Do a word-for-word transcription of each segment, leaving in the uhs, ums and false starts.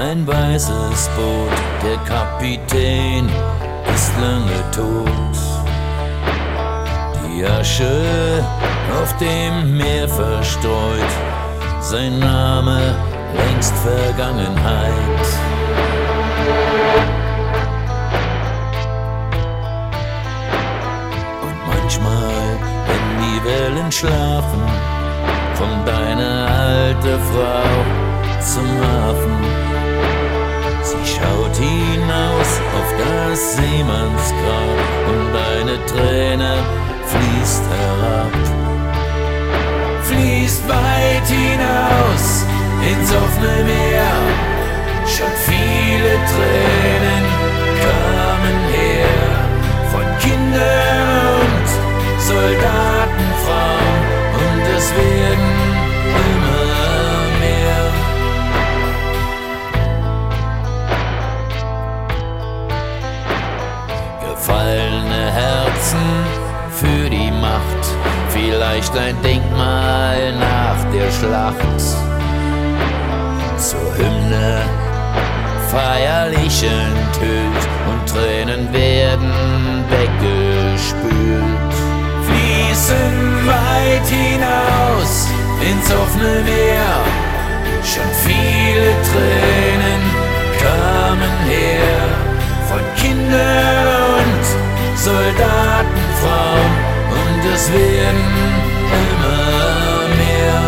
ein weißes Boot, der Kapitän ist lange tot. Die Asche auf dem Meer verstreut, sein Name längst Vergangenheit. Und manchmal, wenn die Wellen schlafen, kommt eine alte Frau zum Hafen. Sie schaut hinaus auf das Seemannsgrab und eine Träne fließt herab. Fließt weit hinaus ins offene Meer. Schon viele Tränen kamen her von Kindern und Soldatenfrauen, und es werden immer mehr. Gefallene Herzen für die Macht, vielleicht ein Denkmal nach der Schlacht. Zur Hymne feierlich enthüllt und Tränen werden weggespült. Fließen weit hinaus ins offene Meer, schon viele Tränen kamen her von Kindern und Soldatenfrauen, und es werden immer mehr.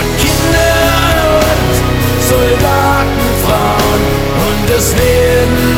Das werden